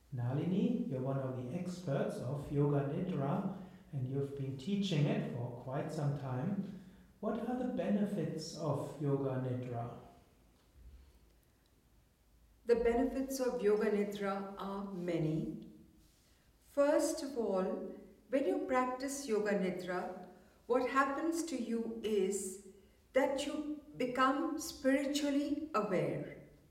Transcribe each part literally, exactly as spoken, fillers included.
Nalini, you're one of the experts of Yoga Nidra and you've been teaching it for quite some time. What are the benefits of Yoga Nidra? The benefits of Yoga Nidra are many. First of all, when you practice Yoga Nidra, what happens to you is that you become spiritually aware.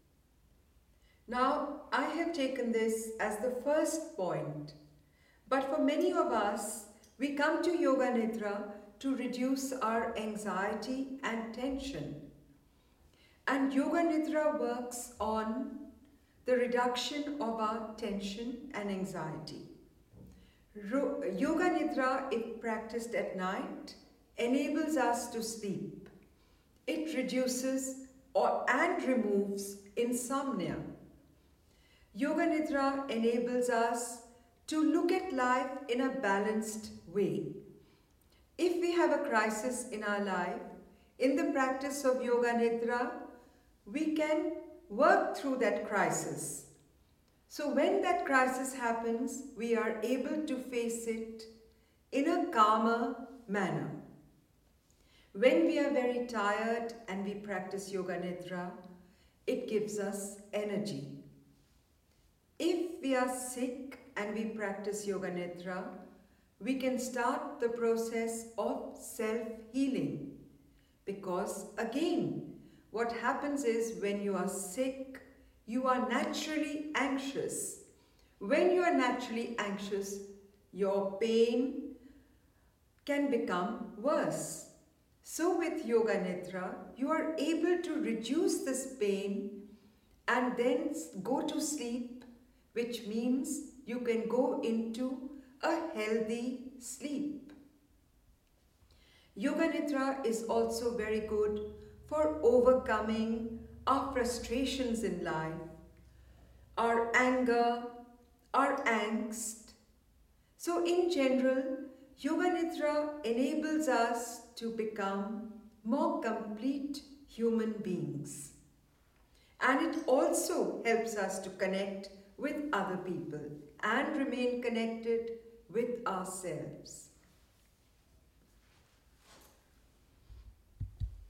Now, I have taken this as the first point, but for many of us, we come to Yoga Nidra to reduce our anxiety and tension. And Yoga Nidra works on the reduction of our tension and anxiety. Ro- Yoga Nidra, if practiced at night, enables us to sleep. It reduces or and removes insomnia. Yoga Nidra enables us to look at life in a balanced way. If we have a crisis in our life, in the practice of Yoga Nidra, we can work through that crisis. So when that crisis happens, we are able to face it in a calmer manner. When we are very tired and we practice Yoga Nidra, it gives us energy. If we are sick and we practice Yoga Nidra, we can start the process of self-healing. Because again, what happens is when you are sick, you are naturally anxious. When you are naturally anxious, your pain can become worse. So with Yoga Nidra, you are able to reduce this pain and then go to sleep, which means you can go into a healthy sleep. Yoga Nidra is also very good for overcoming our frustrations in life, our anger, our angst. So in general, Yoga Nidra enables us to become more complete human beings. And it also helps us to connect with other people and remain connected with ourselves.